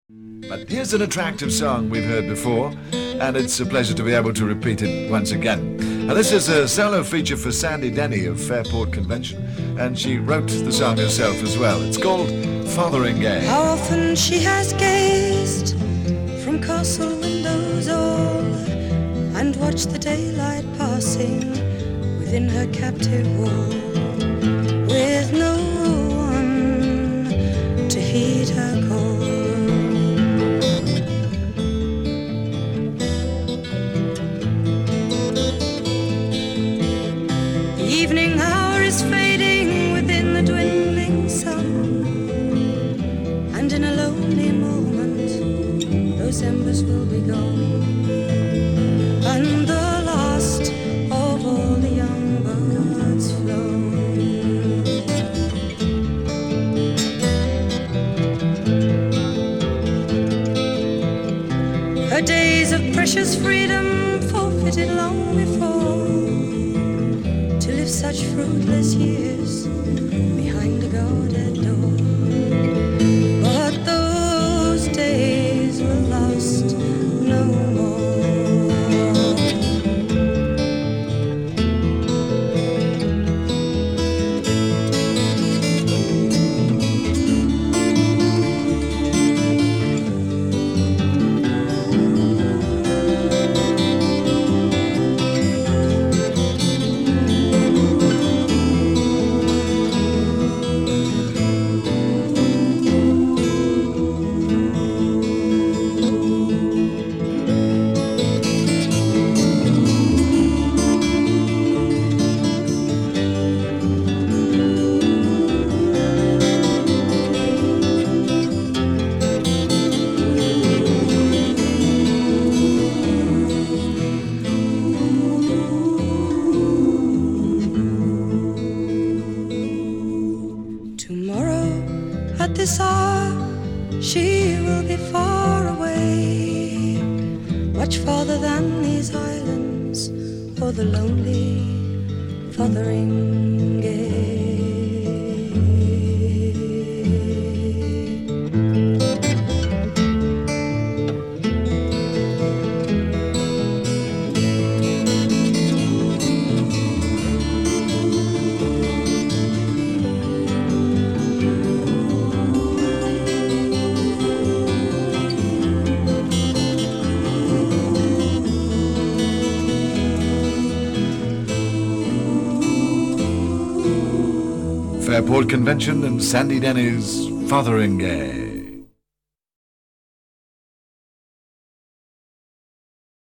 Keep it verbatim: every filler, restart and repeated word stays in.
But here's an attractive song we've heard before, and it's a pleasure to be able to repeat it once again. Now, this is a solo feature for Sandy Denny of Fairport Convention, and she wrote the song herself as well. It's called Fotheringay. How often she has gazed from castle windows all and watched the daylight passing within her captive wall, with no one to heed her call. The evening hour is fading within the dwindling sun, and in a lonely moment those embers will be gone, and the last of all the young birds flown. Her days of precious freedom forfeited long before, to live such fruitless years behind a guarded door. But those days will last no more. At this hour she will be far away, much farther than these islands or the lonely Fotheringay. Fairport Convention and Sandy Denny's Fotheringay.